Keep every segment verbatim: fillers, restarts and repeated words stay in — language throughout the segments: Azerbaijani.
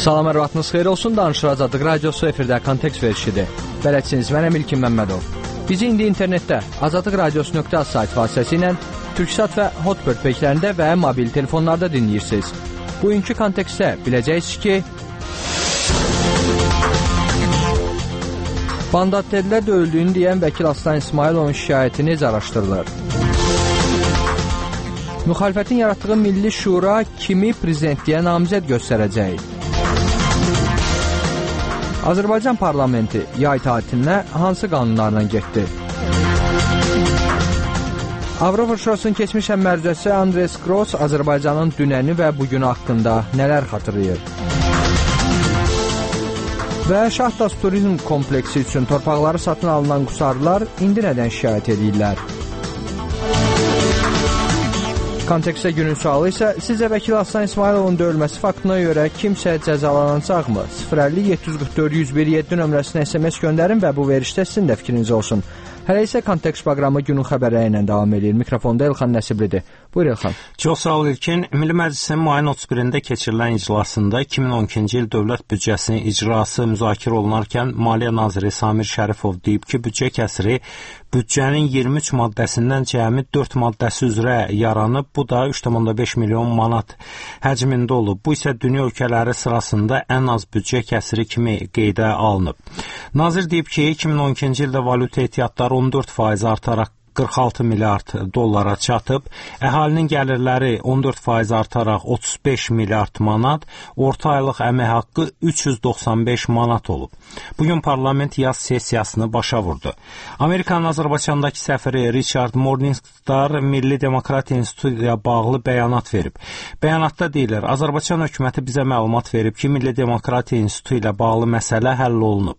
Salam, hər vaxtınız xeyir olsun. Danışır Azadlıq Radiosu efirdə kontekst verişidir. Bələdçiniz mən Əmilkin Məmmədov. Bizi indi internetdə azadlıq radiosu nöqtə az sayt vasitəsilə Türksat və Hotbird peyklərində və mobil telefonlarda dinləyirsiniz. Bugünkü kontekstdə biləcəksiniz ki, Bandatdilər döyüldüyünü deyən vəkil Aslan İsmayılovun şikayəti necə araşdırılır? Müxalifətin yaratdığı Milli Şura kimi prezidentliyə namizəd göstərəcək? Azərbaycan parlamenti yay tatilinə hansı qanunlarla getdi? Avropa Şurasının keçmiş həmmərcəsi Andres Gross Azərbaycanın dünəni və bugünü haqqında nələr xatırlayır? Və Şahdaş Turizm kompleksi üçün torpaqları satın alınan qusarlar indi nədən şikayət edirlər? Kontekstdə günün sualı isə sizcə vəkil Aslan İsmayılovun döyülməsi faktına görə kimsə cəzalanacaqmı? sıfır əlli yeddi yüz qırx dörd yüz bir yeddi nömrəsinə S M S göndərin və bu verişdə sizin də fikriniz olsun. Hələ isə kontekst proqramı günün xəbərləri ilə davam edir. Mikrofonda Elxan Nəsiblidir. Buyur Elxan. Çox sağ ol İlkin. Milli Məclisin mayın otuz birində keçirilən iclasında iki min on ikinci il dövlət büdcəsinin icrası müzakirə olunarkən Maliyyə naziri Samir Şərifov deyib ki, büdcə kəsiri büdcənin iyirmi üç maddəsindən cəmi dörd maddəsi üzrə yaranıb, bu da üç tam beş milyon manat həcmində olub. Bu isə dünya ölkələri sırasında ən az büdcə kəsiri kimi qeydə alınıb. Nazir deyib ki, iki min on ikinci ildə valyuta ehtiyatları on dörd faiz artaraq qırx altı milyard dollara çatıb, əhalinin gəlirləri on dörd faiz artaraq otuz beş milyard manat, orta aylıq əmək haqqı üç yüz doxsan beş manat olub. Bugün parlament yaz sessiyasını başa vurdu. Amerikanın Azərbaycandakı səfiri Richard Morningstar Milli Demokratiya İnstitutu ilə bağlı bəyanat verib. Bəyanatda deyilir, Azərbaycan hökuməti bizə məlumat verib ki, Milli Demokratiya İnstitutu ilə bağlı məsələ həll olunub.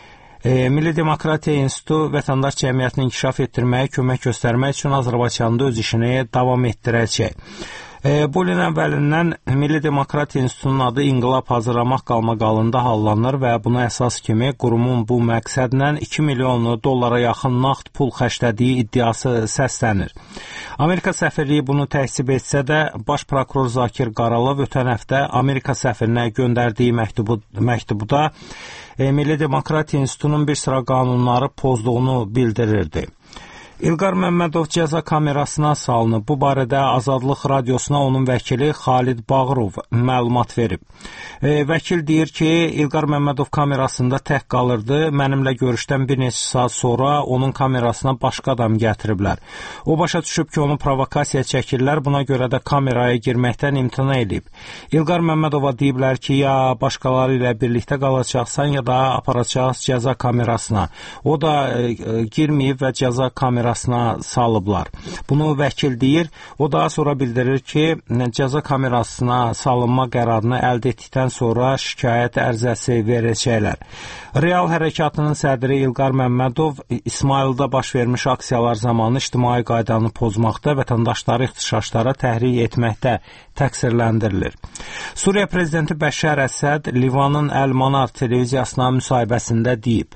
E, Milli Demokratiya İnstitutu vətəndaş cəmiyyətini inkişaf etdirməyə kömək göstərmək üçün Azərbaycanda öz işini davam etdirəcək. E, bu ilin əvvəlindən Milli Demokratiya İnstitutunun adı İnqilab Hazırlamaq qalmaqalında hallanır və buna əsas kimi qurumun bu məqsədlə iki milyon dollara yaxın nağd pul xərclədiyi iddiası səslənir. Amerika səfirliyi bunu təksib etsə də, baş prokuror Zakir Qaralov ötən həftə Amerika səfirinə göndərdiyi məktubu, məktubuda e, Milli Demokratiya İnstitutunun bir sıra qanunları pozduğunu bildirirdi. İlqar Məmmədov cəza kamerasına salınıb. Bu barədə Azadlıq Radiosuna onun vəkili Xalid Bağırov məlumat verib. E, vəkil deyir ki, İlqar Məmmədov kamerasında tək qalırdı. Mənimlə görüşdən bir neçə saat sonra onun kamerasına başqa adam gətiriblər. O başa düşüb ki, onu provokasiya çəkirlər, buna görə də kameraya girməkdən imtina edib. İlqar Məmmədova deyiblər ki, ya başqaları ilə birlikdə qalacaqsan, ya da aparacağız cəza kamerasına. O da e, girməyib və cəza kamerasına salıblar. Bunu vəkil deyir. O daha sonra bildirir ki, cəza kamerasına salınma qərarını əldə etdikdən sonra şikayət ərizəsi verəcəklər. Real hərəkatının sədri İlqar Məmmədov İsmayılda baş vermiş aksiyalar zamanı ictimai qaydanı pozmaqda, vətəndaşları ixtişaşlara təhrik etməkdə təqsirləndirilir. Suriya prezidenti Bəşər Əsəd Livanın Əl-Manar televiziyasına müsahibəsində deyib: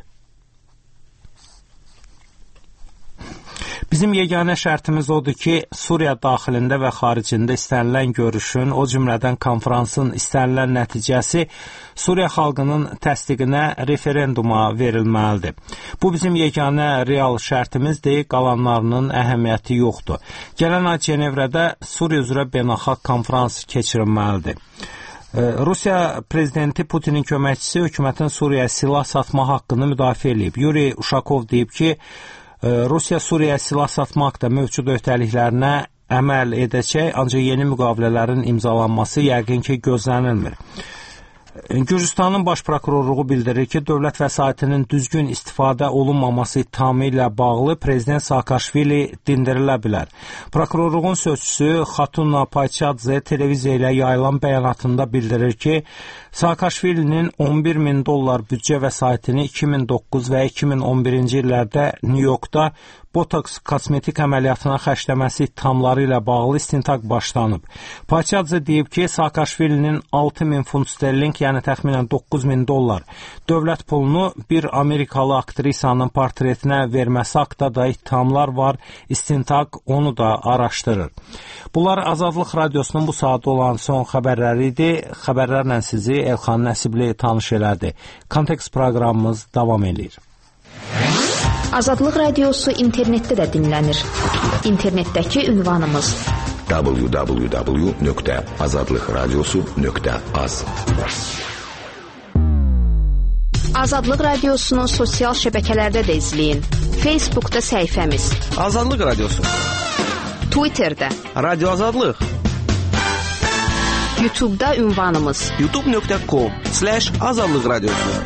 Bizim yeganə şərtimiz odur ki, Suriya daxilində və xaricində istənilən görüşün, o cümlədən konferansın istənilən nəticəsi Suriya xalqının təsdiqinə referenduma verilməlidir. Bu bizim yeganə real şərtimizdir, qalanlarının əhəmiyyəti yoxdur. Gələn ay Cenevrədə Suriya üzrə beynəlxalq konferans keçirilməlidir. Rusiya prezidenti Putinin köməkçisi hökumətin Suriyaya silah satma haqqını müdafiə edib. Yuri Uşakov deyib ki, Rusiya Suriyaya silah satmaqda mövcud öhdəliklərinə əməl edəcək, ancaq yeni müqavilələrin imzalanması yəqin ki, gözlənilmir. Gürcüstanın baş prokurorluğu bildirir ki, dövlət vəsaitinin düzgün istifadə olunmaması ittihamı ilə bağlı prezident Saakashvili dindirilə bilər. Prokurorluğun sözçüsü Xatuna Payçadze televiziya ilə yayılan bəyanatında bildirir ki, Saakashvilinin on bir min dollar büdcə vəsaitini iki min doqquz və iki min on birinci illərdə New Yorkda botoks kosmetik əməliyyatına xərcləməsi ittihamları ilə bağlı istintaq başlanıb. Payçadze deyib ki, Saakashvilinin altı min funt sterling, yəni təxminən doqquz min dollar dövlət pulunu bir Amerikalı aktrisanın portretinə verməsi haqqında da ittihamlar var. İstintaq onu da araşdırır. Bunlar Azadlıq Radiosunun bu saat olan son xəbərləri idi. Xəbərlərlə sizi Elxan Nəsibli tanış elədi. Kontekst proqramımız davam edir. Azadlıq Radiosu internetdə də dinlənir. İnternetdəki ünvanımız w w w nöqtə azadlıq radiosu nöqtə az. Azadlıq Radiosunu sosial şəbəkələrdə də izləyin. Facebookda səhifəmiz Azadlıq Radiosu, Twitterdə Radio Azadlıq, YouTube'da ünvanımız youtube nöqtə com slash azadlıq radiosu.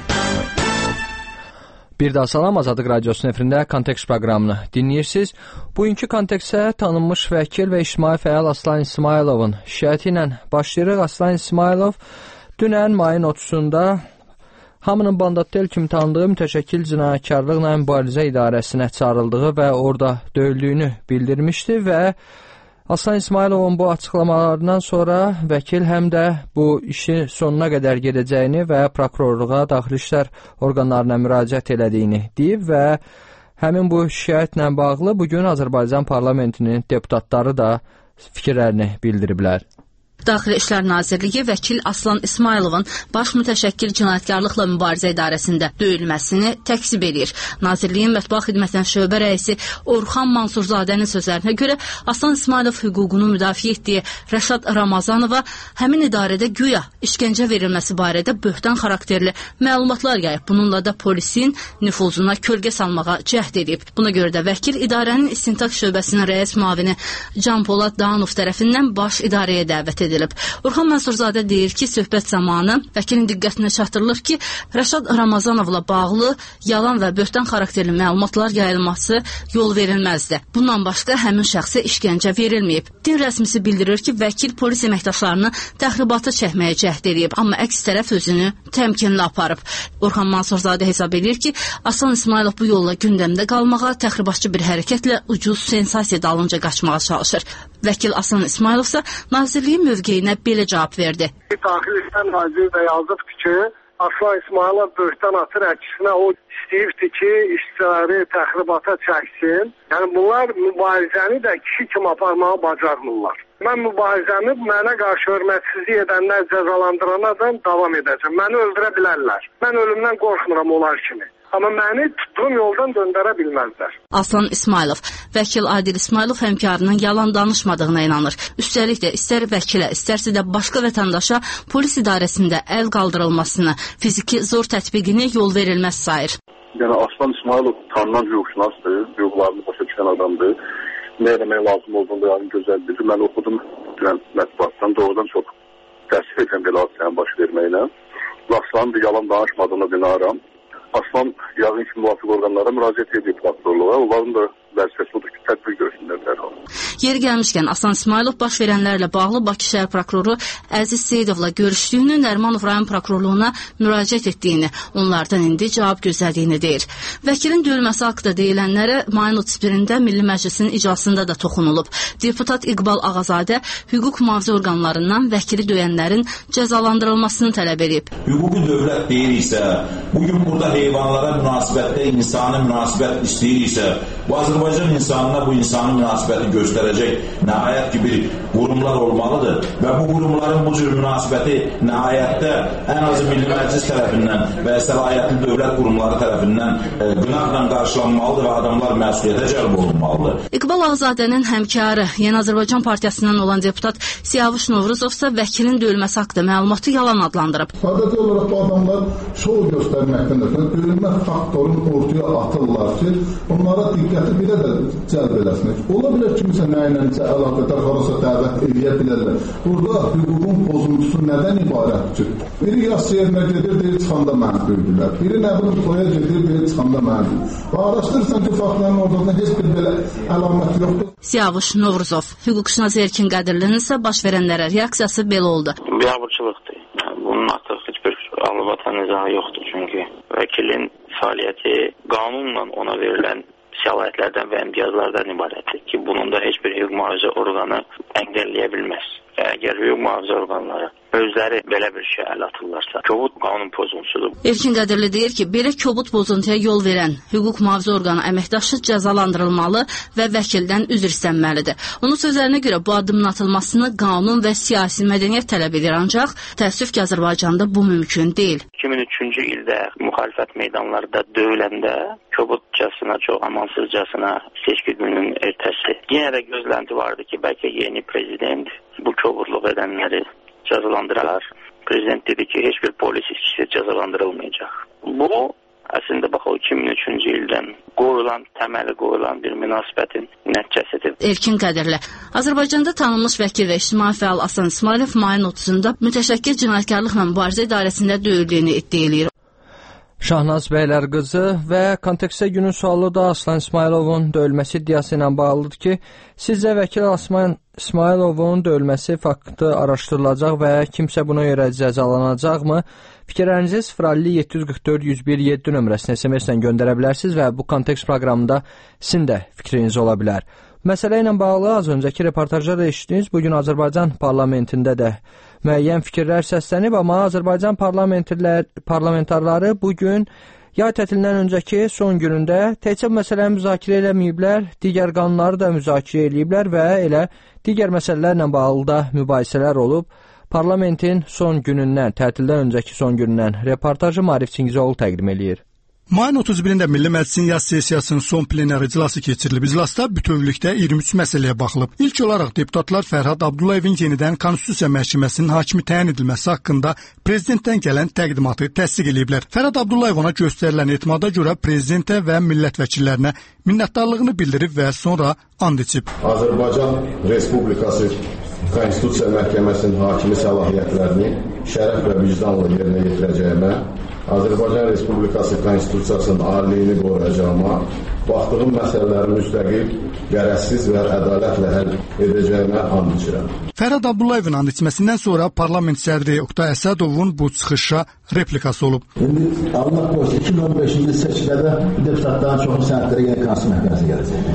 Bir daha salam, Azadlıq Radiosunun efirində Kontekst proqramını dinləyirsiniz. Bugünkü kontekstə tanınmış vəkil və ictimai fəal Aslan İsmayılovun şikayəti ilə başlayırıq. Aslan İsmayılov dünən mayın otuzunda hamının bandattel kimi tanıdığı mütəşəkkil cinayətkarlıqla mübarizə idarəsinə çağrıldığı və orada döyüldüyünü bildirmişdi və Aslan İsmayılovun bu açıqlamalarından sonra vəkil həm də bu işi sonuna qədər gedəcəyini və prokurorluğa, daxili işlər orqanlarına müraciət elədiyini deyib və həmin bu şikayətlə bağlı bugün Azərbaycan parlamentinin deputatları da fikirlərini bildiriblər. Daxili İşlər Nazirliyi vəkil Aslan İsmayılovun baş mütəşəkkil cinayətkarlıqla mübarizə idarəsində döyülməsini təksib edir. Nazirliyin mətbuat xidmətinin şöbə rəisi Orxan Mansurzadənin sözlərinə görə Aslan İsmayılov hüququnu müdafiə etdiyi Rəşad Ramazanova həmin idarədə güya işgəncə verilməsi barədə böhtan xarakterli məlumatlar yayıb. Bununla da polisin nüfuzuna kölgə salmağa cəhd edib. Buna görə də vəkil idarənin istintaq şöbəsinin rəis müavini Can Polad Dağanov tərəfindən baş idarəyə dəvət edilib. edilib. Orxan Mansurzadə deyir ki, söhbət zamanı vəkilin diqqətinə çatdırılır ki, Rəşad Ramazanovla bağlı yalan və böhtan xarakterli məlumatlar yayılması yol verilməzdi. Bundan başqa həmin şəxsə işgəncə verilməyib. Din rəsmisi bildirir ki, vəkil polis əməkdaşlarını təxribata çəkməyə cəhd edib, amma əks tərəf özünü təmkinli aparıb. Orxan Mansurzadə hesab edir ki, Aslan İsmayılov bu yolla gündəmdə qalmağa, təxribatçı bir hərəkətlə ucuz sensasiya dalınca qaçmağa çalışır. Vəkil Aslan İsmayılov isə nazirliyin mövqeyinə belə cavab verdi. Daxili İşlər Naziri də yazıbdı ki, Aslan İsmayılov böhtan atır əksinə o istəyirdi ki, işçiləri təxribata çəksin. Yəni bunlar mübarizəni də kişi kimi aparmağı bacarmırlar. Mən mübarizəmi mənə qarşı hörmətsizlik edənlər cəzalandıranadan davam edəcəm. Məni öldürə bilərlər. Mən ölümdən qorxmuram onlar kimi. Amma məni tutduğum yoldan döndərə bilməzlər. Aslan İsmayılov, vəkil Adil İsmayılov həmkarının yalan danışmadığına inanır. Üstəlik də istər vəkilə, istərsə də başqa vətəndaşa polis idarəsində əl qaldırılmasını, fiziki zor tətbiqini yol verilməz sayır. Yəni Aslan İsmayılov tanınan hüquqşünasdır, hüquqlarını başa düşən adamdır. Nə eləmək lazım olduğunu yəni gözəl bilir. Mən oxudum mətbuatdan, doğrudan çox təəssüf edirəm belə hadisənin baş verməyinə. Aslanın da yalan danışmadığına binaram. Aslan yağın ki, müvafiq orqanlara müraciət edib prokurorluğa. Onların da vəzifəsi odur ki, tədbir görsünlər dərhal. Yeri gəlmişkən, Aslan İsmayılov baş verənlərlə bağlı Bakı şəhər prokuroru Əziz Seyidovla görüşdüyünü, Nərimanov rayon prokurorluğuna müraciət etdiyini, onlardan indi cavab gözlədiyini deyir. Vəkilin döyülməsi haqqında deyilənlərə mayın otuz birində Milli Məclisin iclasında da toxunulub. Deputat İqbal Ağazadə hüquq mühafizə orqanlarından vəkili döyənlərin cəzalandırılmasını tələb edib. Hüquqi dövlət deyirsə, bugün burada heyvanlara münasibətdə insani münasibət istəyirsə, bu Azərbaycan insanına bu insani münasibəti göstərəcək nəhayət ki bir qurumlar olmalıdır və bu qurumların bu cür münasibəti nəhayətdə ən azı Milli Məclis tərəfindən və səlahiyyətli dövlət qurumları tərəfindən e, günahla qarşılanmalıdır və adamlar məsuliyyətə cəlb olunmalıdır. İqbal Ağzadənin həmkarı, Yeni Azərbaycan Partiyasından olan deputat Siyavuş Novruzov isə vəkilin döyülməsi haqqında məlumatı yalan adlandırıb. Sadəcə olaraq bu adamlar şov göstərməkdən ötürü döyülmə faktorunu ortaya atırlar ki, onlara diqqəti bir də cəlb eləsin. Ola bilər kimsə nə ilə əlaqədar harasa dəvət edə bilərlər. Burada hüququn pozuntusu nədən ibarətdir? Biri yas yerinə gedir, deyir çıxanda məni döydülər. Biri nə bilim toya gedir, deyir çıxanda məni döydülər. Və araşdırırsan ki, faktların orada heç bir belə əlamət yoxdur. Siyavuş Novruzov, hüquqşünas Erkin Qədirlinin isə baş verənlərə reaksiyası belə oldu. Biabırçılıqdır. Bunun artıq heç bir alıbatan izahı yoxdur. Çünki vəkilin fəaliyyəti qanunla ona verilən səlahiyyətlərdən və imtiyazlardan ibarətdir ki, bunun da heç bir hüquq mühafizə orqanı əngəlləyə bilməz. əgər hüquq mühafizə orqanları özləri belə bir şey əl atırlarsa, kobud qanun pozuntusudur. Elkin Qədirli deyir ki, belə kobud pozuntuya yol verən hüquq mühafizə orqanı əməkdaşı cəzalandırılmalı və vəkildən üzr istənməlidir. Onun sözlərinə görə bu addımın atılmasını qanun və siyasi mədəniyyət tələb edir, ancaq təəssüf ki, Azərbaycanda bu mümkün deyil. iki min üçüncü ildə müxalifət meydanlarında döyüləndə kobudcasına, çox amansızcasına seçki gününün ertəsi. Yenə də gözlənti vardı ki, bəlkə yeni prezident bu kobudluq edənləri cəzalandırar. Prezident dedi ki, heç bir polis işçisi cəzalandırılmayacaq. Bu, əslində bax o iki min üçüncü ildən qoyulan, təməli qoyulan bir münasibətin nəticəsidir. Elkin Qədirli. Azərbaycanda tanınmış vəkil və ictimai fəal Aslan İsmailov mayın otuzunda mütəşəkkil cinayətkarlıqla mübarizə idarəsində döyüldüyünü iddia edir. Şahnaz Bəylərqızı və kontekstdə günün sualı da Aslan İsmailovun döyülməsi iddiası ilə bağlıdır ki, sizcə vəkil Aslan İsmailovun döyülməsi faktı araşdırılacaq və kimsə buna görə cəzalanacaqmı? Fikirlərinizi sıfır əlli yeddi yüz qırx dörd yüz bir yeddi nömrəsinə S M S-lə göndərə bilərsiniz və bu kontekst proqramında sizin də fikriniz ola bilər. Məsələ ilə bağlı az öncəki reportajda da eşitdiniz. Bugün Azərbaycan parlamentində də müəyyən fikirlər səslənib, amma Azərbaycan parlamentarları bugün yay tətilindən öncəki son günündə təkcə məsələni müzakirə eləməyiblər, digər qanunları da müzakirə eləyiblər və elə digər məsələlərlə bağlı da mübahisələr olub. Parlamentin son günündən, tətildən öncəki son günündən reportajı Maarif Çingizoğlu təqdim eləyir. Mayın otuz birində Milli Məclisin yaz sessiyasının son plenar iclası keçirilib. İclasda bütövlükdə iyirmi üç məsələyə baxılıb. İlk olaraq deputatlar Fərhad Abdullayevin yenidən Konstitusiya Məhkəməsinin hakimi təyin edilməsi haqqında prezidentdən gələn təqdimatı təsdiq ediblər. Fərhad Abdullayev ona göstərilən etimada görə prezidentə və millət vəkillərinə minnətdarlığını bildirib və sonra and içib. Azərbaycan Respublikası Konstitusiya Məhkəməsinin hakimi səlahiyyətlərini şərəf və vicdanla yerinə yetirəcəyimə, Azərbaycan Respublikası Konstitusiyasının aliliyini qoruyacağıma, baxdığım məsələlərin müstəqil, qərəzsiz və ədalətlə həll edəcəyimə and içirəm. Fərhad Abdullayevin and içməsindən sonra parlament sədri Oqtay Əsədovun bu çıxışa replikası olub. İndi Allah qoysun iki min on beşinci seçkidə deputatların çoxu sənədlərə yenə Konstitusiya Məhkəməsi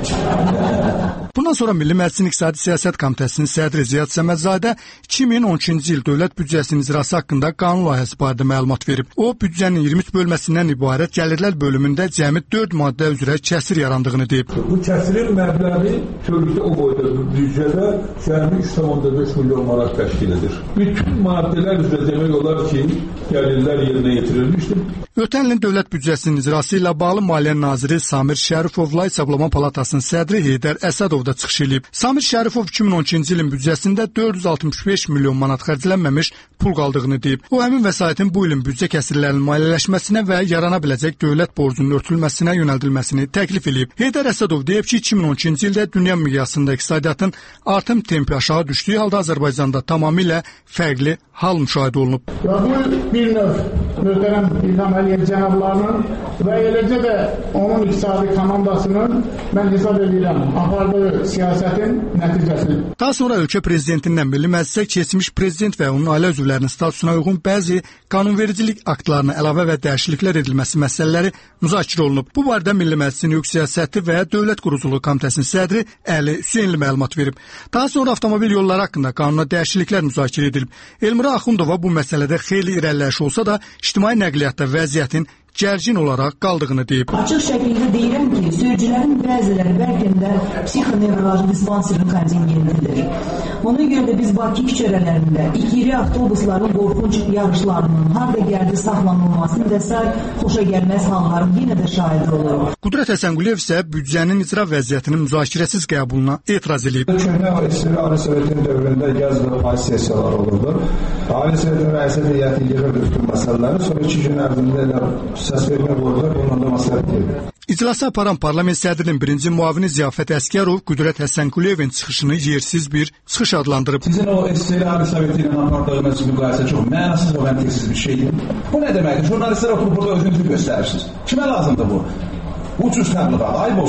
gələcək. Bundan sonra Milli Məclisin İqtisadi Siyasət Komitəsinin sədri Ziyad Səmədzadə iki min on ikinci il dövlət büdcəsinin icrası haqqında qanun layihəsi barədə məlumat verib. O, büdcənin iyirmi üç bölməsindən ibarət gəlirlər bölümündə cəmi dörd maddə üzrə kəsir yarandığını deyib. Bu kəsirin məbləği bütövlükdə o boyda büdcədə cəmi üç tam onda beş milyon manat təşkil edir. Bütün maddələr üzrə demək olar ki, gəlirlər yerinə yetirilmişdir. Ötən ilin dövlət büdcəsinin icrası ilə bağlı Maliyyə naziri Samir Şərifovla Hesablama Palatasının sədri Heydər Əsədov da çıxış edib. Samir Şərifov iki min on ikinci ilin büdcəsində dörd yüz altmış beş milyon manat xərclənməmiş pul qaldığını deyib. O, həmin vəsaitin bu ilin büdcə kəsirlərinin maliyyələşməsinə və yarana biləcək dövlət borcunun örtülməsinə yönəldilməsini təklif edib. Heydər Əsədov deyib ki, iki min on ikinci ildə dünya miqyasında iqtisadiyyatın artım tempi aşağı düşdüyü halda Azərbaycanda tamamilə fərqli hal müşahidə olunub. Və bu bir növ möhtərəm İlham Əliyev cənablarının və eləcə də onun iqtisadi komandasının mən hesab edirəm apardığı siyasətin nəticəsidir. Daha sonra ölkə prezidentindən Milli Məclisə keçmiş prezident və onun ailə üzvlərinin statusuna uyğun bəzi qanunvericilik aktlarına əlavə və dəyişikliklər edilməsi məsələləri müzakirə olunub. Bu barədə Milli Məclisin Hüquq Siyasəti və Dövlət Quruculuğu Komitəsinin sədri Əli Hüseynli məlumat verib. Daha sonra avtomobil yolları haqqında qanuna dəyişikliklər müzakirə edilib. Elmira Axundova bu məsələdə xeyli irəliləyiş olsa da ictimai nəqliyyatda vəziyyətin gərgin olaraq qaldığını deyib. Açıq şəkildə deyirəm ki, sürücülərin bəziləri bəlkə də psixonevroloji dispanserin kontingentidir. Ona görə də biz Bakı küçələrində ikili avtobusların qorxunc yarışlarının, harda gəldi saxlanılmasının və s. xoşa gəlməz halların yenə də şahidi oluruq. Qudret Həsənquliyev isə büdcənin icra vəziyyətinin müzakirəsiz qəbuluna etiraz edib. Köhnə Ali Sovetin dövründə yaz və payız sessiyalar olurdu. Ali Sovetin rəisi heyəti yığırdı bütün məsələləri, sonra iki gün ərzində elə səs vermə qoydular, bundan da məsləhət deyil. İclası aparan parlament sədrinin birinci muavini Ziyafət Əskərov Qudret Həsənquliyevin çıxışını yersiz bir çıxış adlandırıb. Sizin o S-li Ali Soveti ilə apardığınız müqayisə çox mənasız və məntiqsiz bir şeydir. Bu nə deməkdir? Jurnalistlər oturub burada özünüzü göstərirsiniz. Kimə lazımdır bu? Ucuz təbliğat, ayıb olsun.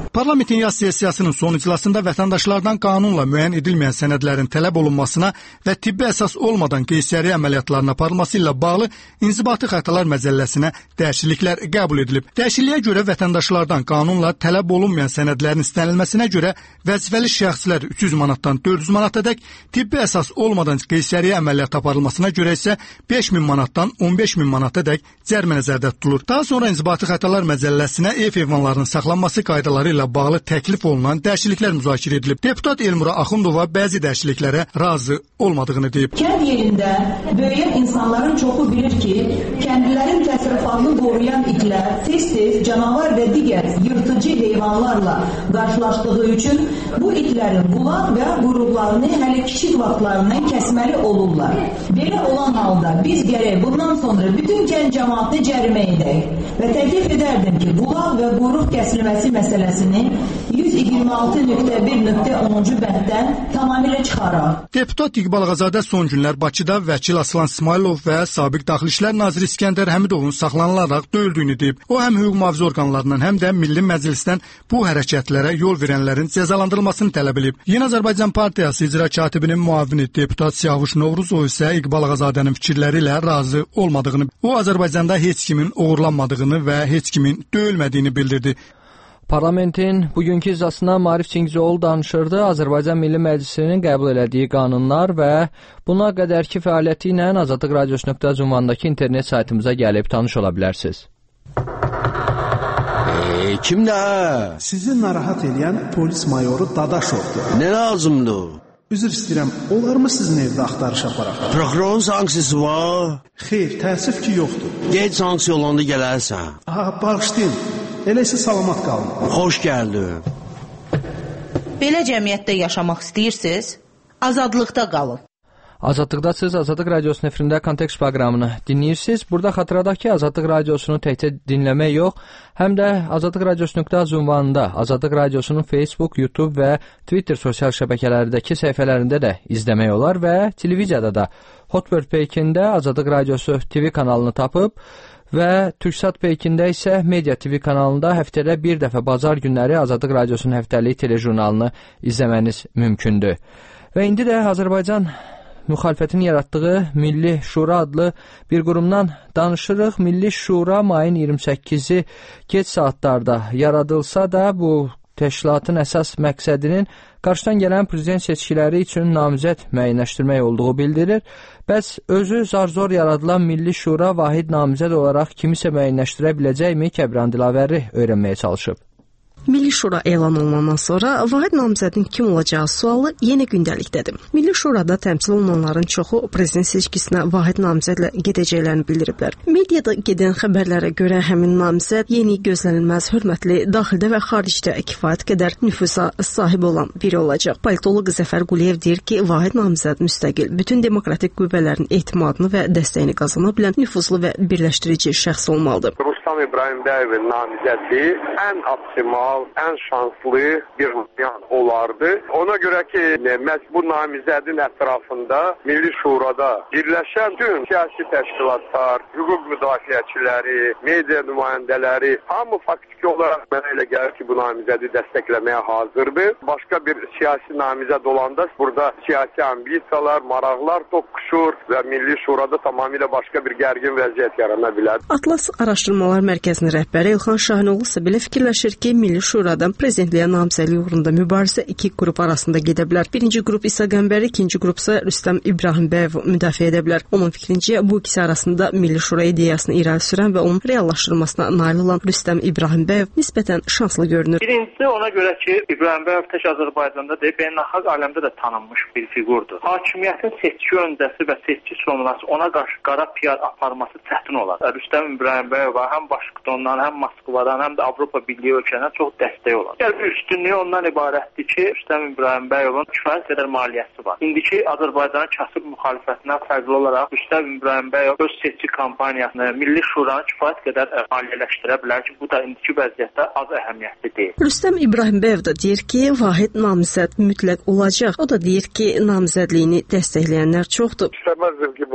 Parlamentin yaz sessiyasının son iclasında vətəndaşlardan qanunla müəyyən edilməyən sənədlərin tələb olunmasına və tibbi əsas olmadan qeyşəriyyə əməliyyatlarına aparılması ilə bağlı inzibati xətalar məcəlləsinə dəyişikliklər qəbul edilib. Dəyişikliyə görə vətəndaşlardan qanunla tələb olunmayan sənədlərin istənilməsinə görə vəzifəli şəxslər üç yüz manatdan dörd yüz manatadək, tibbi əsas olmadan qeyşəriyyə əməliyyatı aparılmasına görə isə beş min manatdan on beş min manatadək cərimə nəzərdə tutulur. Daha sonra inzibati xətalar məcəlləsinə ev heyvanlarının saxlanması qaydaları ilə bağlı təklif olunan dəyişikliklər müzakirə edilib. Deputat Elmira Axundova bəzi dəyişikliklərə razı olmadığını deyib. Kənd yerində böyüyən insanların çoxu bilir ki, kəndlilərin təsərrüfatını qoruyan itlər tez-tez canavar və digər yırtıcı heyvanlarla qarşılaşdığı üçün bu itlərin bulaq və qurublarını hələ kiçik vaxtlarından kəsməli olurlar. Belə olan halda biz gərək bundan sonra bütün kənd cəmaatını cərimə edək və təklif edərdim ki, bulaq və quruq kəsilməsi məsələsini yüz iyirmi altı nöqtə bir nöqtə onuncu bənddən tamamilə çıxaraq. Deputat İqbal Ağazadə son günlər Bakıda vəkil Aslan İsmailov və sabiq Daxili İşlər naziri İskəndər Həmidovun saxlanılaraq döyüldüyünü deyib. O həm hüquq mühafizə orqanlarından, həm də Milli Məclisdən bu hərəkətlərə yol verənlərin cəzalandırılmasını tələb edib. Yeni Azərbaycan Partiyası icra katibinin müavini deputat Siyavuş Novruzov isə İqbal Ağazadənin fikirləri ilə razı olmadığını, o Azərbaycanda heç kimin uğurlanmadığını və heç kimin döyülmədiyini bildirdi. Parlamentin bugünkü iclasında Maarif Çingizioğlu danışırdı. Azərbaycan Milli Məclisinin qəbul elədiyi qanunlar və buna qədərki fəaliyyəti ilə azadlıq radiosu nöqtə az ünvanındakı internet saytımıza gəlib tanış ola bilərsiniz. Eee, kimdə? Sizi narahat edən polis mayoru Dadaşovdur. Nə lazımdır? Üzr istəyirəm, olarmı sizin evdə axtarış aparaq? Prokurorun sanksiyası var? Xeyr, təəssüf ki, yoxdur. Gec sanksiya olanda gələrsən. Aha, bağışlayın. Elə isə salamat qalın. Xoş gəldin. Belə cəmiyyətdə yaşamaq istəyirsiniz? Azadlıqda qalın. Azadlıqdasınız, Azadlıq Radiosunun efirində Kontekst proqramını dinləyirsiniz. Burada xatırladaq ki, Azadlıq Radiosunu təkcə dinləmək yox, həm də Azadlıq Radiosu nöqtə az ünvanında Azadlıq Radiosunun Facebook, YouTube və Twitter sosial şəbəkələrdəki səhifələrində də izləmək olar və televiziyada da Hotbird peykində Azadlıq Radiosu T V kanalını tapıb və Türksat peykində isə Media T V kanalında həftədə bir dəfə bazar günləri Azadlıq Radiosunun həftəlik telejurnalını izləməniz mümkündür. Və indi də Azərbaycan müxalifətin yaratdığı Milli Şura adlı bir qurumdan danışırıq. Milli Şura mayın iyirmi səkkizi gec saatlarda yaradılsa da bu təşkilatın əsas məqsədinin qarşıdan gələn prezident seçkiləri üçün namizəd müəyyənləşdirmək olduğu bildirilir. Bəs özü zar-zor yaradılan Milli Şura vahid namizəd olaraq kimisə müəyyənləşdirə biləcəkmi? Kəbran Dilavəri öyrənməyə çalışıb. Milli Şura elan olunandan sonra vahid namizədin kim olacağı sualı yenə gündəlikdədir. Milli Şurada təmsil olunanların çoxu prezident seçkisinə vahid namizədlə gedəcəklərini bildiriblər. Mediada gedən xəbərlərə görə həmin namizəd yeni, gözlənilməz, hörmətli, daxildə və xaricdə kifayət qədər nüfuza sahib olan biri olacaq. Politoloq Zəfər Quliyev deyir ki, vahid namizəd müstəqil, bütün demokratik qüvvələrin etimadını və dəstəyini qazana bilən nüfuzlu və birləşdirici şəxs olmalıdır. Rustam İbrahimbəyovun namizədi ən optimal, ən şanslı bir yan olardı. Ona görə ki, məhz bu namizədin ətrafında Milli Şurada birləşən tüm siyasi təşkilatlar, hüquq müdafiəçiləri, media nümayəndələri, hamı faktiki olaraq mənə elə gəlir ki, bu namizədi dəstəkləməyə hazırdır. Başqa bir siyasi namizəd olanda burada siyasi ambisiyalar, maraqlar toqquşur və Milli Şurada tamamilə başqa bir gərgin vəziyyət yarana bilər. Atlas Araşdırmalar Mərkəzinin rəhbəri İlxan Şahinoğlu isə belə fikirləşir ki, Milli Şurada prezidentliyə namizədlik uğrunda mübarizə iki qrup arasında gedə bilər. Birinci qrup İsa Qəmbəri, ikinci qrup isə Rüstəm İbrahimbəyev müdafiə edə bilər. Onun fikrincə bu ikisi arasında Milli Şura ideyasını irəli sürən və onun reallaşdırılmasına nail olan Rüstəm İbrahimbəyev nisbətən şanslı görünür. Birincisi ona görə ki, İbrahimbəyev tək Azərbaycanda deyil, beynəlxalq aləmdə də tanınmış bir figurdur. Hakimiyyətin seçki öncəsi və seçki sonrası ona qarşı qara P R aparması çətin olar. Rüstəm İbrahimbəyev həm Vaşinqtondan, həm Moskvadan, həm də Avropa Birliyi ölkələrindən çox dəstək olar. Yəni üstünlüyü ondan ibarətdir ki, Rüstəm İbrahimbəyovun kifayət qədər maliyyəsi var. İndiki Azərbaycanın kasıb müxalifətindən fərqli olaraq Rüstəm İbrahimbəyov öz seçki kampaniyasını Milli Şuranı kifayət qədər maliyyələşdirə bilər ki, bu da indiki vəziyyətdə az əhəmiyyətli deyil. Rüstəm İbrahimbəyov da deyir ki, vahid namizəd mütləq olacaq. O da deyir ki, namizədliyini dəstəkləyənlər çoxdur. İstəməzdim ki, bu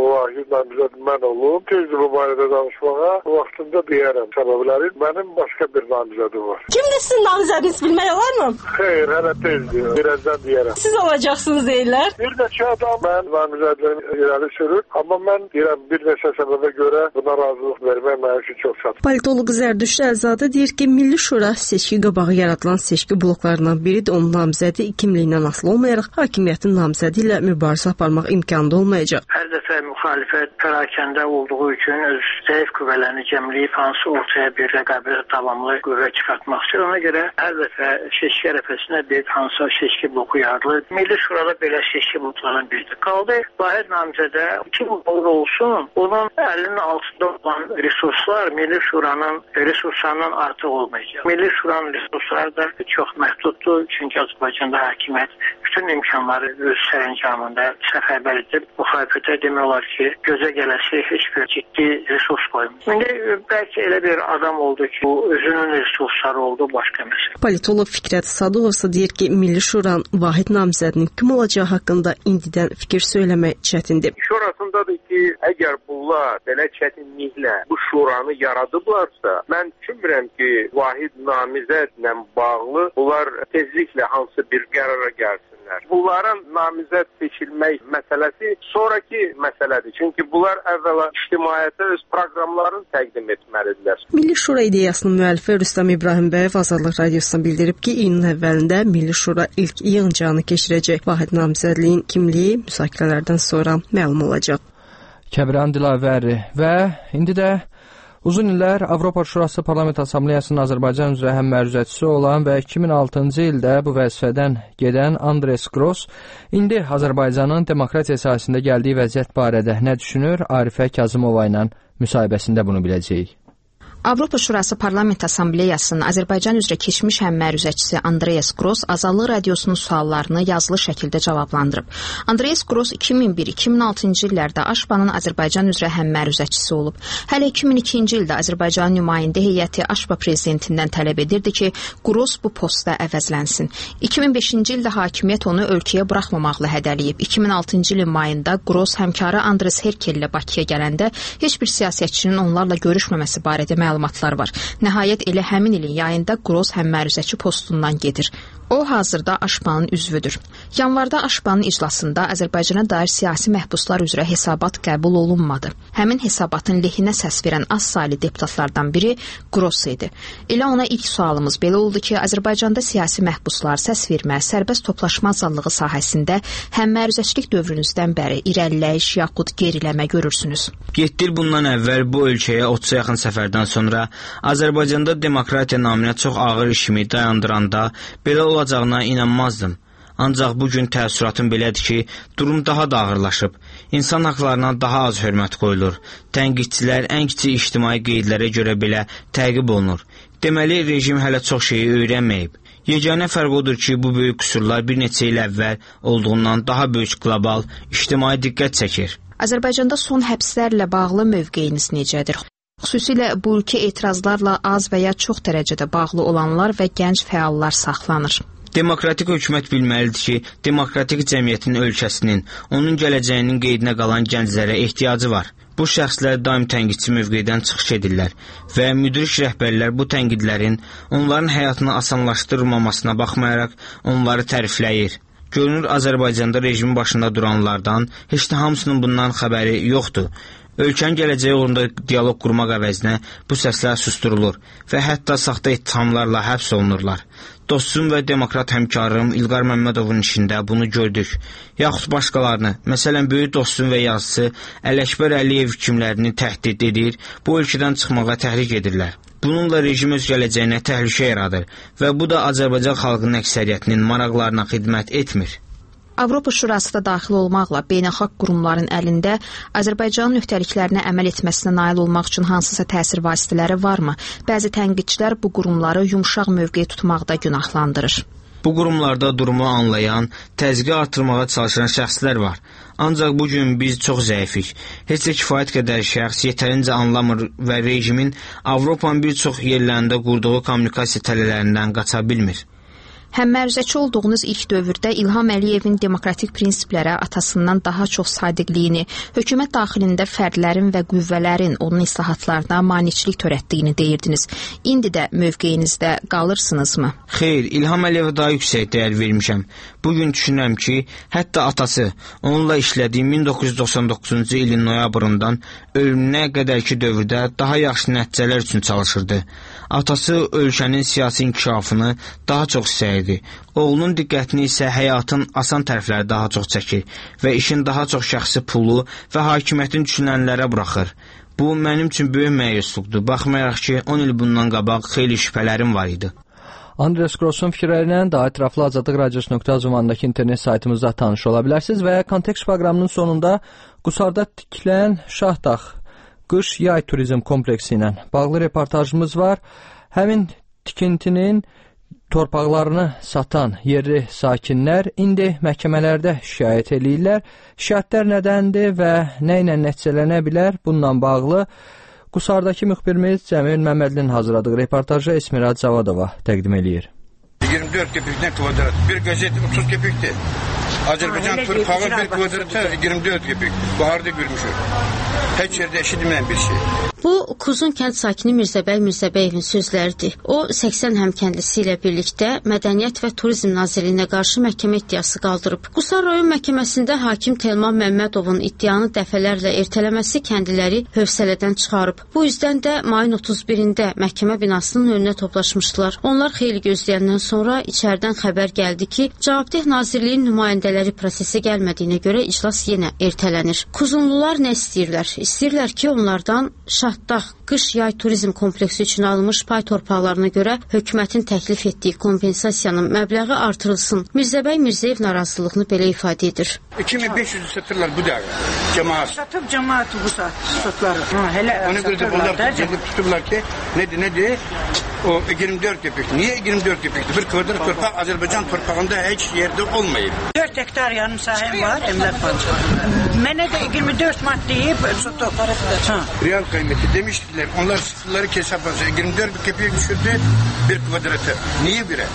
Vahid namizəd mən olum. Tezdir bu barədə danışmağa. Vaxtında deyərəm səbəbləri. Mənim başqa bir namizədim var. Kimdir sizin namizədiniz bilmək olarmı? Xeyr, hələ tezdir. Birazdan deyərəm. Siz olacaqsınız deyirlər. Bir neçə adam mən namizədlərini irəli sürür. Amma mən deyirəm bir neçə səbəbə görə buna razılıq vermək mənim üçün çox çətin. Politoloq Zərdüşt Əlzadə deyir ki, Milli Şura seçki qabağı yaradılan seçki bloklarından biridir. Onun namizədi kimliyindən asılı olmayaraq hakimiyyətin namizədi ilə mübarizə aparmaq imkanı olmayacaq. Hər dəfə müxalifət pərakəndə olduğu üçün öz zəif qüvvələrini cəmləyib hansı ortaya bir rəqabət davamlı qüvvə çıxartmaq istəyir. Ona görə hər dəfə seçki ərəfəsində bir hansı seçki bloku yaradılır. Milli Şurada belə seçki bloklarından biridir. Qaldı Vahid namizədə kim olur olsun, onun əlinin altında olan resurslar Milli Şuranın resurslarından artıq olmayacaq. Milli Şuranın resursları da çox məhduddur. Çünki Azərbaycanda hakimiyyət bütün imkanları öz sərəncamında səfərbər edib. Müxalifətə demək olar ki, gözə gələsi heç bir ciddi resurs qoymur. İndi bəlkə elə bir adam oldu ki, bu özünün resursları oldu, başqa məsələ. Politoloq Fikrət Sadıq isə deyir ki, Milli Şuranın Vahid namizədinin kim olacağı haqqında indidən fikir söyləmək çətindir. Şurasındadır ki, əgər bunlar belə çətinliklə bu şuranı yaradıblarsa, mən düşünmürəm ki, Vahid namizədlə bağlı bunlar tezliklə hansı bir qərara gəlsin. Bunların namizəd seçilmək məsələsi sonraki məsələdir. Çünki bunlar əvvəla ictimaiyyətə öz proqramlarını təqdim etməlidirlər. Milli Şura ideyasının müəllifi Rüstəm İbrahimbəyev Azadlıq Radiosuna bildirib ki, iyunun əvvəlində Milli Şura ilk yığıncağını keçirəcək. Vahid namizədliyin kimliyi müzakirələrdən sonra məlum olacaq. Kəbran Dilavəri və indi də uzun illər Avropa Şurası Parlament Assambleyasının Azərbaycan üzrə həmməruzəçisi olan və iki min altıncı ildə bu vəzifədən gedən Andres Gross indi Azərbaycanın demokratiya sahəsində gəldiyi vəziyyət barədə nə düşünür? Arifə Kazımova ilə müsahibəsində bunu biləcəyik. Avropa Şurası Parlament Assambleyasının Azərbaycan üzrə keçmiş həmməruzəçisi Andreas Gross Azadlıq Radiosunun suallarını yazılı şəkildə cavablandırıb. Andreas Gross iki min bir iki min altıncı illərdə Aşpanın Azərbaycan üzrə həmməruzəçisi olub. Hələ iki min ikinci ildə Azərbaycan nümayəndə heyəti Aşpa prezidentindən tələb edirdi ki, Gross bu postda əvəzlənsin. iki min beşinci ildə hakimiyyət onu ölkəyə buraxmamaqla hədələyib. iki min altıncı ilin mayında Gross həmkarı Andres Herkel ilə Bakıya gələndə heç bir siyasətçinin onlarla görüşməməsi barədə məlumatlar var. Nəhayət elə həmin ilin yayında Gross həmməruzəçi postundan gedir. O hazırda Aşpanın üzvüdür. Yanvarda Aşpanın iclasında Azərbaycana dair siyasi məhbuslar üzrə hesabat qəbul olunmadı. Həmin hesabatın lehinə səs verən az saylı deputatlardan biri Gross idi. Elə ona ilk sualımız belə oldu ki, Azərbaycanda siyasi məhbuslar, səs vermə, sərbəst toplaşma azadlığı sahəsində həmməruzəçilik dövrünüzdən bəri irəliləyiş yaxud geriləmə görürsünüz. yeddi il bundan əvvəl bu ölkəyə otuza yaxın səfərdən sonra Azərbaycanda demokratiya naminə çox ağır işimi dayandıranda belə olacağına inanmazdım. Ancaq bugün təəssüratım belədir ki, durum daha da ağırlaşıb. İnsan haqlarına daha az hörmət qoyulur. Tənqidçilər ən kiçik ictimai qeydlərə görə belə təqib olunur. Deməli, rejim hələ çox şeyi öyrənməyib. Yeganə fərq odur ki, bu böyük qüsurlar bir neçə il əvvəl olduğundan daha böyük qlobal, ictimai diqqət çəkir. Azərbaycanda son həbslərlə bağlı mövqeyiniz necədir? Xüsusilə bu ülkə etirazlarla az və ya çox dərəcədə bağlı olanlar və gənc fəallar saxlanır. Demokratik hökumət bilməlidir ki, demokratik cəmiyyətin ölkəsinin, onun gələcəyinin qeydinə qalan gənclərə ehtiyacı var. Bu şəxslər daim tənqidçi mövqedən çıxış edirlər və müdrik rəhbərlər bu tənqidlərin onların həyatını asanlaşdırmamasına baxmayaraq onları tərifləyir. Görünür, Azərbaycanda rejimin başında duranlardan heç də hamısının bundan xəbəri yoxdur. Ölkənin gələcəyi uğrunda dialoq qurmaq əvəzinə bu səslər susturulur və hətta saxta ittihamlarla həbs olunurlar. Dostum və demokrat həmkarım İlqar Məmmədovun işində bunu gördük. Yaxud başqalarını, məsələn, böyük dostum və yazısı Ələkbər Əliyev kimlərini təhdid edir, bu ölkədən çıxmağa təhrik edirlər. Bununla rejim öz gələcəyinə təhlükə yaradır və bu da Azərbaycan xalqının əksəriyyətinin maraqlarına xidmət etmir. Avropa Şurası da daxil olmaqla beynəlxalq qurumların əlində Azərbaycanın öhdəliklərinə əməl etməsinə nail olmaq üçün hansısa təsir vasitələri varmı? Bəzi tənqidçilər bu qurumları yumşaq mövqe tutmaqda günahlandırır. Bu qurumlarda durumu anlayan, təzyiqi artırmağa çalışan şəxslər var. Ancaq bugün biz çox zəifik. Heç də kifayət qədər şəxs yetərincə anlamır və rejimin Avropanın bir çox yerlərində qurduğu kommunikasiya tələlərindən qaça bilmir. Həmməruzəçi olduğunuz ilk dövrdə İlham Əliyevin demokratik prinsiplərə atasından daha çox sadiqliyini, hökumət daxilində fərdlərin və qüvvələrin onun islahatlarına maneçilik törətdiyini deyirdiniz. İndi də mövqeyinizdə qalırsınızmı? Xeyr, İlham Əliyevə daha yüksək dəyər vermişəm. Bugün düşünürəm ki, hətta atası onunla işlədiyi min doqquz yüz doxsan doqquzuncu ilin noyabrından ölümünə qədərki dövrdə daha yaxşı nəticələr üçün çalışırdı. Atası ölkənin siyasi inkişafını daha çox istəyirdi. Oğlunun diqqətini isə həyatın asan tərəfləri daha çox çəkir və işin daha çox şəxsi pulu və hakimiyyətin düşünənlərə buraxır. Bu, mənim üçün böyük məyusluqdur. Baxmayaraq ki, on il bundan qabaq xeyli şübhələrim var idi. Andreas Gross'un fikirlərindən daha ətraflı Azadlıq Radiosu nöqtə az ünvanındakı internet saytımızda tanış ola bilərsiniz və Kontekst proqramının sonunda Qusarda tikilən Şahdağ qış yay turizm kompleksi ilə bağlı reportajımız var. Həmin tikintinin torpaqlarını satan yerli sakinlər indi məhkəmələrdə şikayət eləyirlər. Şikayətlər nədəndir və nə ilə nəticələnə bilər? Bununla bağlı Qusardakı müxbirimiz Cəmil Məmmədlinin hazırladığı reportajı Esmira Cavadova təqdim eləyir. iyirmi dörd qəpikdən kvadrat. Bir qəzet otuz qəpikdir. Azərbaycan torpağı bir kvadratı iyirmi dörd qəpik. Baharda görmüşük. Heç yerdə eşitməyən bir şey. Bu, Kuzun kənd sakini Mirzəbəy Mirzəbəyevin sözləridir. O, səksən həmkəndlisi ilə birlikdə Mədəniyyət və Turizm Nazirliyinə qarşı məhkəmə iddiası qaldırıb. Qusar rayon məhkəməsində hakim Telman Məmmədovun iddianı dəfələrlə ertələməsi kəndliləri hövsələdən çıxarıb. Bu üzdən də mayın otuz birində məhkəmə binasının önünə toplaşmışdılar. Onlar xeyli gözləyəndən sonra içəridən xəbər gəldi ki, Cavabdeh Nazirliyin nümayəndələri prosesi gəlmədiyinə görə iclas yenə ertələnir. Kuzunlular nə istəyirlər? İstəyirlər ki, onlardan Şahdağ qış yay turizm kompleksi üçün alınmış pay torpaqlarına görə hökumətin təklif etdiyi kompensasiyanın məbləği artırılsın. Mirzəbəy Mirzəyev narazılığını belə ifadə edir. iki min beş yüz satırlar bu dəqiqə cəmaat. Satıb cəmaat bu satları. Ha, hələ ona görə də bunlar gedib tutublar ki, nədir, nədir? O iyirmi dörd qəpik. Niyə iyirmi dörd qəpikdir? Bir kvadrat torpaq Azərbaycan torpağında heç yerdə olmayıb. dörd hektar yarım sahəm var, əmlak bancı. Mənə də iyirmi dörd manat deyib, satıb. Real qiyməti demişdilər. Onlar sıfırları hesabladı. iyirmi dörd qəpik düşürdü bir kvadratı. Niyə birə?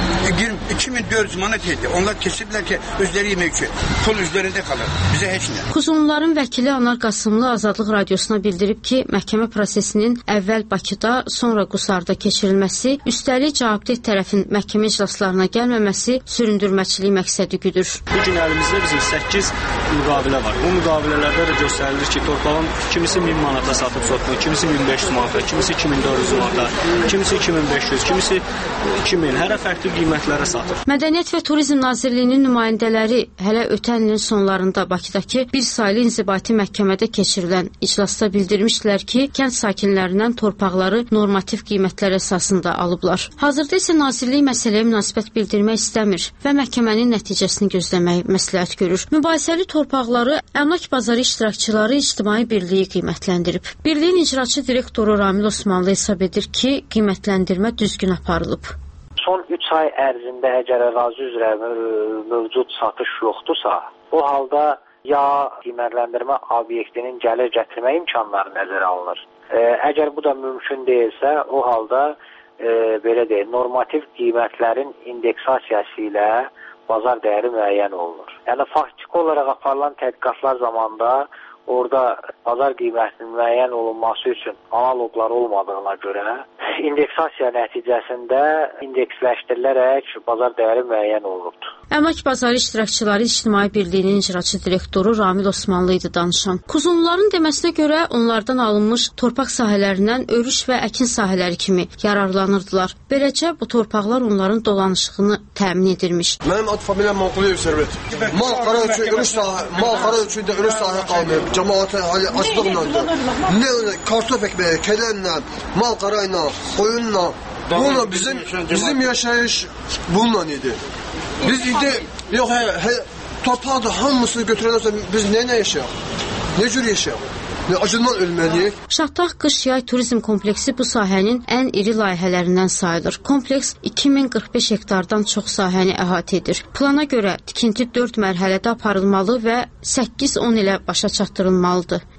iki min dörd yüz manat idi. Onlar kesiblər ki, özləri yemək üçün. Pul üzlərində qalır. Bizə heç nə. Kuzunluların vəkili Anar Qasımlı Azadlıq Radiosuna bildirib ki, məhkəmə prosesinin əvvəl Bakıda, sonra Qusarda keçirilməsi, üstəlik Cavabdeh tərəfin məhkəmə iclaslarına gəlməməsi süründürməçilik məqsədi güdür. Bu gün əlimizdə bizim səkkiz müqavilə var. Bu müqavilələrdə də göstərilir ki, torpağın kimisi min manata satıb satılır, kimisi min beş yüz manata, kimisi iki min dörd yüz manata, kimisi iki min beş yüz, kimisi iki min, hərə fərqli qiymətlərə satır. Mədəniyyət və Turizm Nazirliyinin nümayəndələri hələ ötən ilin sonlarında Bakıdakı bir saylı inzibati məhkəmədə keçirilən iclasda bildirmişdilər ki, kənd sakinlərindən torpaqları normativ qiymətlər əsasında alıblar. Hazırda isə Nazirlik məsələyə münasibət bildirmək istəmir və məhkəmənin nəticəsini gözləməyi məsləhət görür. Mübahisəli torpaqları Əmlak Bazarı iştirakçıları İctimai Birliyi qiymətləndirib. Birliyin icraçı direktoru Ramil Osmanlı hesab edir ki, qiymətləndirmə düzgün aparılıb. Son üç ay ərzində əgər ərazi üzrə mövcud satış yoxdursa, o halda ya qiymətləndirmə obyektinin gəlir gətirmə imkanları nəzərə alınır. E, əgər bu da mümkün deyilsə, o halda e, belə deyil, normativ qiymətlərin indeksasiyası ilə bazar dəyəri müəyyən olunur. Yəni faktiki olaraq aparılan tədqiqatlar zamanında orada bazar qiymətinin müəyyən olunması üçün analoqlar olmadığına görə indeksasiya nəticəsində indeksləşdirilərək bazar dəyəri müəyyən olunurdu. Əmlak Bazarı iştirakçıları İctimai Birliyinin icraçı direktoru Ramil Osmanlı idi danışan. Kuzunluların deməsinə görə onlardan alınmış torpaq sahələrindən örüş və əkin sahələri kimi yararlanırdılar. Beləcə bu torpaqlar onların dolanışığını təmin edirmiş. Mənim ad familiyam Manquliyev Sərvət. Mal qara üçün örüş sahə, mal qara üçün də örüş sahə qalmayıb. Cəmaətə hələ aclıqlandı. Nə kartof ekməyi, kələnlə, mal qarayla, qoyunla. Bununla bizim bizim yaşayış bununla idi. Biz indi yox, hə, hə, torpağı da hamısını götürəndən biz nə nə yaşayaq? Nə cür yaşayaq? Acından ölməliyik. Şahdağ qış yay turizm kompleksi bu sahənin ən iri layihələrindən sayılır. Kompleks iki min qırx beş hektardan çox sahəni əhatə edir. Plana görə tikinti dörd mərhələdə aparılmalı və səkkiz on ilə başa çatdırılmalıdır.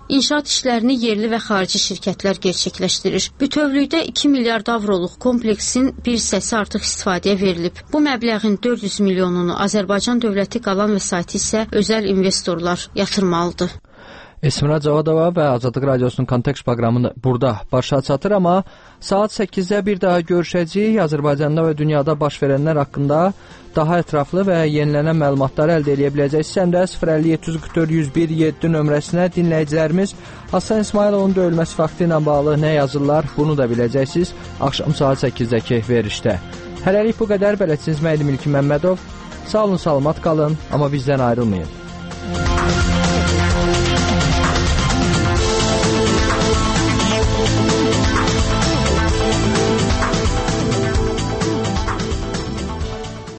İnşaat işlərini yerli və xarici şirkətlər gerçəkləşdirir. Bütövlükdə iki milyard avroluq kompleksin bir hissəsi artıq istifadəyə verilib. Bu məbləğin dörd yüz milyonunu Azərbaycan dövləti, qalan vəsaiti isə özəl investorlar yatırmalıdır. Esmira Cavadova və Azadlıq Radiosunun Kontekst proqramını burada başa çatır, amma saat səkkizdə bir daha görüşəcəyik. Azərbaycanda və dünyada baş verənlər haqqında daha ətraflı və yenilənən məlumatları əldə edə biləcəksiniz. Həm də sıfır əlli yeddi yüz qırx dörd yüz bir yeddi nömrəsinə dinləyicilərimiz Hasan İsmayılovun döyülməsi faktı ilə bağlı nə yazırlar, bunu da biləcəksiniz axşam saat səkkizdəki verişdə. Hələlik bu qədər. Bələdçiniz Məhdi Milki Məmmədov. Sağ olun, salamat qalın, amma bizdən ayrılmayın.